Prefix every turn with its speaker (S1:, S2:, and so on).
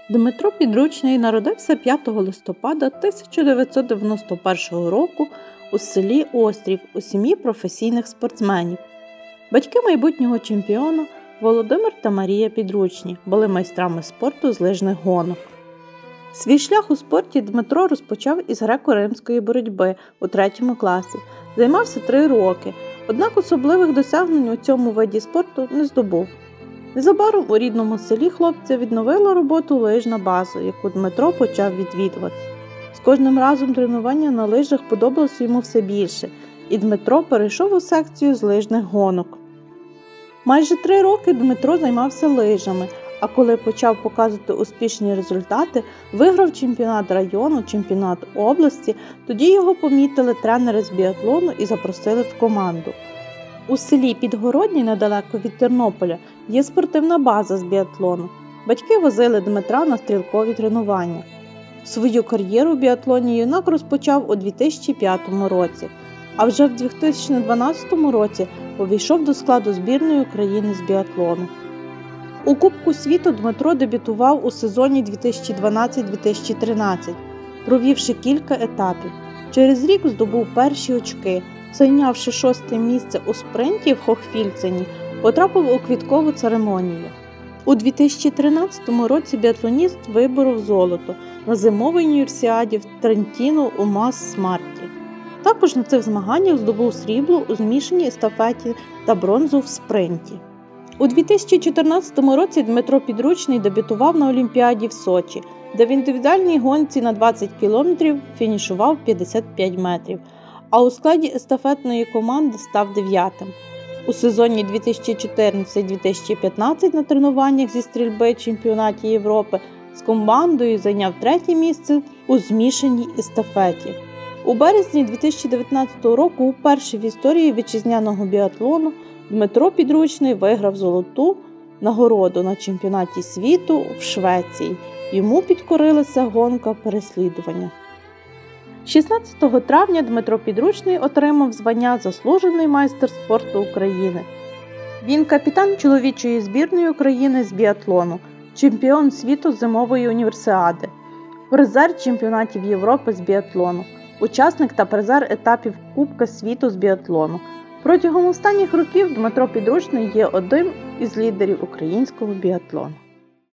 S1: Дмитро Підручний народився 5 листопада 1991 року у селі Острів у сім'ї професійних спортсменів. Батьки майбутнього чемпіона Володимир та Марія Підручні були майстрами спорту з лижних гонок. Свій шлях у спорті Дмитро розпочав із греко-римської боротьби у 3 класі. Займався 3 роки, однак особливих досягнень у цьому виді спорту не здобув. Незабаром у рідному селі хлопця відновила роботу лижна база, яку Дмитро почав відвідувати. З кожним разом тренування на лижах подобалося йому все більше, і Дмитро перейшов у секцію з лижних гонок. Майже 3 роки Дмитро займався лижами, а коли почав показувати успішні результати, виграв чемпіонат району, чемпіонат області, тоді його помітили тренери з біатлону і запросили в команду. У селі Підгородні, недалеко від Тернополя, є спортивна база з біатлону. Батьки возили Дмитра на стрілкові тренування. Свою кар'єру в біатлоні юнак розпочав у 2005 році, а вже в 2012 році увійшов до складу збірної України з біатлону. У Кубку світу Дмитро дебютував у сезоні 2012-2013, провівши кілька етапів. Через рік здобув перші очки. Зайнявши 6-те місце у спринті в Хохфільцені, потрапив у квіткову церемонію. У 2013 році біатлоніст виборов золото на зимовій універсіаді в Трентіно у мас-марті. Також на цих змаганнях здобув срібло у змішаній естафеті та бронзу в спринті. У 2014 році Дмитро Підручний дебютував на Олімпіаді в Сочі, де в індивідуальній гонці на 20 км фінішував 55 метрів, а у складі естафетної команди став 9-тим. У сезоні 2014-2015 на тренуваннях зі стрільби чемпіонаті Європи з командою зайняв 3-те місце у змішаній естафеті. У березні 2019 року вперше в історії вітчизняного біатлону Дмитро Підручний виграв золоту нагороду на чемпіонаті світу в Швеції. Йому підкорилася гонка переслідування. 16 травня Дмитро Підручний отримав звання «Заслужений майстер спорту України». Він капітан чоловічої збірної України з біатлону, чемпіон світу з зимової універсіади, призер чемпіонатів Європи з біатлону, учасник та призер етапів Кубка світу з біатлону. Протягом останніх років Дмитро Підручний є одним із лідерів українського біатлону.